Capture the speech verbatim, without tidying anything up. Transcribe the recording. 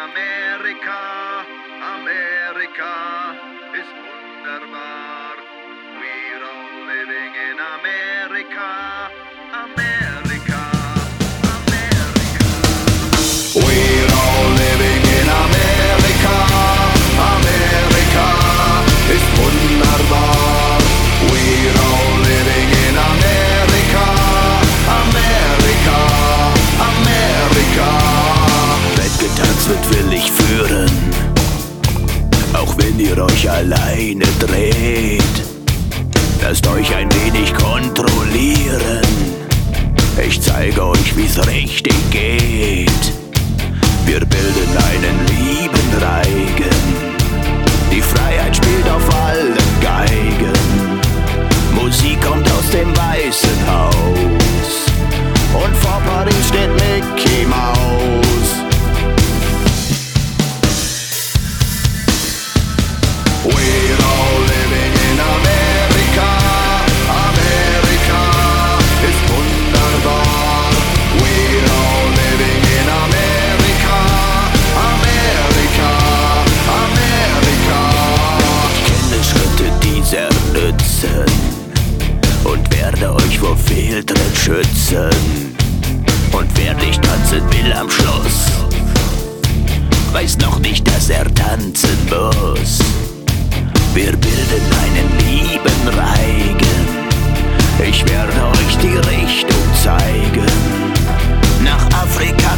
Amerika. Amerika ist wunderbar. We're all living in America. America, America. We're all living in America. America ist wunderbar. We're all living in America. America, America. Wenn getanzt wird, will ich führen, auch wenn ihr euch alleine dreht. Lasst euch ein wenig kontrollieren, ich zeige euch, wie's richtig geht. Wir bilden einen lieben Reigen, die Freiheit spielt auf allen Geigen. Musik kommt aus dem Weißen Haus und vor Paris steht Mickey Mouse. We're all living in America. America ist wunderbar. We're all living in America. America, America. Ich kenne Schritte dieser nützen und werde euch vor Fehltritt schützen. Und wer nicht tanzen will am Schluss, weiß noch nicht, dass er tanzen muss. Wir bilden einen lieben Reigen, ich werde euch die Richtung zeigen. Nach Afrika